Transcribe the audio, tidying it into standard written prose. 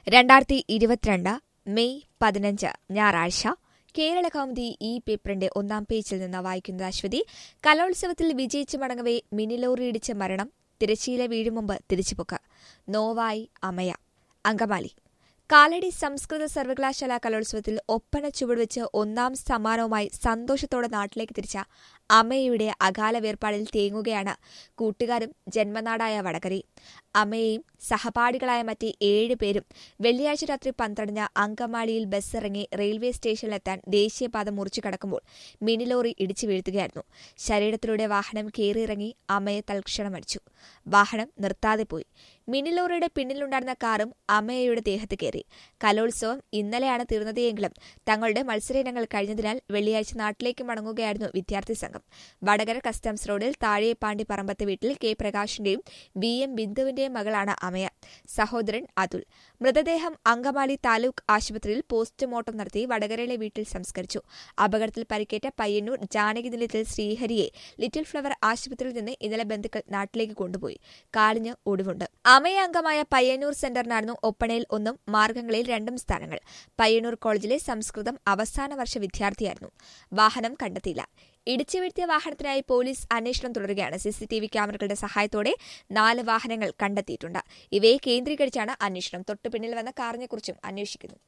2022 May 15 ഞായറാഴ്ച കേരള കൗമുദി ഈ പേപ്പറിന്റെ ഒന്നാം പേജിൽ നിന്ന് വായിക്കുന്നത് അശ്വതി. കലോത്സവത്തിൽ വിജയിച്ചു മടങ്ങവേ മിനിലോറിയിടിച്ച് മരണം, തിരശ്ശീല വീഴും മുമ്പ് തിരിച്ചുപോക്ക്. നോവായി അമയ. അങ്കമാലി. കാലടി സംസ്കൃത സർവകലാശാല കലോത്സവത്തിൽ ഒപ്പന ചുവടുവെച്ച് ഒന്നാം സമ്മാനവുമായി സന്തോഷത്തോടെ നാട്ടിലേക്ക് തിരിച്ച അമയയുടെ അകാല വേർപാടിൽ തേങ്ങുകയാണ് കൂട്ടുകാരും ജന്മനാടായ വടകരയും. അമയയും സഹപാഠികളായ മറ്റ് 7 പേരും വെള്ളിയാഴ്ച രാത്രി 12 അങ്കമാലിയിൽ ബസ്സിറങ്ങി റെയിൽവേ സ്റ്റേഷനിലെത്താൻ ദേശീയപാത മുറിച്ചു കടക്കുമ്പോൾ മിനിലോറി ഇടിച്ചു വീഴ്ത്തുകയായിരുന്നു. ശരീരത്തിലൂടെ വാഹനം കയറിയിറങ്ങി അമയെ തൽക്ഷണം മരിച്ചു. വാഹനം നിർത്താതെ പോയി. മിനിലോറിയുടെ പിന്നിലുണ്ടായിരുന്ന കാറും അമയയുടെ ദേഹത്ത് കയറി. കലോത്സവം ഇന്നലെയാണ് തീർന്നതെങ്കിലും തങ്ങളുടെ മത്സര ഇനങ്ങൾ കഴിഞ്ഞതിനാൽ വെള്ളിയാഴ്ച നാട്ടിലേക്ക് മടങ്ങുകയായിരുന്നു വിദ്യാർത്ഥി സംഘം. വടകര കസ്റ്റംസ് റോഡിൽ താഴെപ്പാണ്ടി പറമ്പത്ത് വീട്ടിൽ കെ പ്രകാശിന്റെയും VM ബിന്ദുവിന്റെയും മകളാണ് അമയ. സഹോദരൻ അതുൽ. മൃതദേഹം അങ്കമാലി താലൂക്ക് ആശുപത്രിയിൽ പോസ്റ്റ്മോർട്ടം നടത്തി വടകരയിലെ വീട്ടിൽ സംസ്കരിച്ചു. അപകടത്തിൽ പരിക്കേറ്റ പയ്യന്നൂർ ജാനകി നിലയത്തിൽ ശ്രീഹരിയെ ലിറ്റിൽ ഫ്ലവർ ആശുപത്രിയിൽ നിന്ന് ഇന്നലെ ബന്ധുക്കൾ നാട്ടിലേക്ക് കൊണ്ടുപോയി. കാലിന് ഒടിവുണ്ട്. അമയ അംഗമായ പയ്യന്നൂർ സെന്ററിനായിരുന്നു ഒപ്പണയിൽ 1ഉം മാർഗംകളിയിൽ 2ഉം സ്ഥാനങ്ങൾ. പയ്യന്നൂർ കോളേജിലെ സംസ്കൃതം അവസാന വർഷ വിദ്യാർത്ഥിയായിരുന്നു. വാഹനം കണ്ടെത്തിയില്ല. ഇടിച്ചു വീഴ്ത്തിയ വാഹനത്തിനായി പോലീസ് അന്വേഷണം തുടരുകയാണ്. CCTV ക്യാമറകളുടെ സഹായത്തോടെ 4 വാഹനങ്ങൾ കണ്ടെത്തിയിട്ടുണ്ട്. ഇവയെ കേന്ദ്രീകരിച്ചാണ് അന്വേഷണം. തൊട്ടുപിന്നിൽ വന്ന കാറിനെക്കുറിച്ചും അന്വേഷിക്കുന്നു.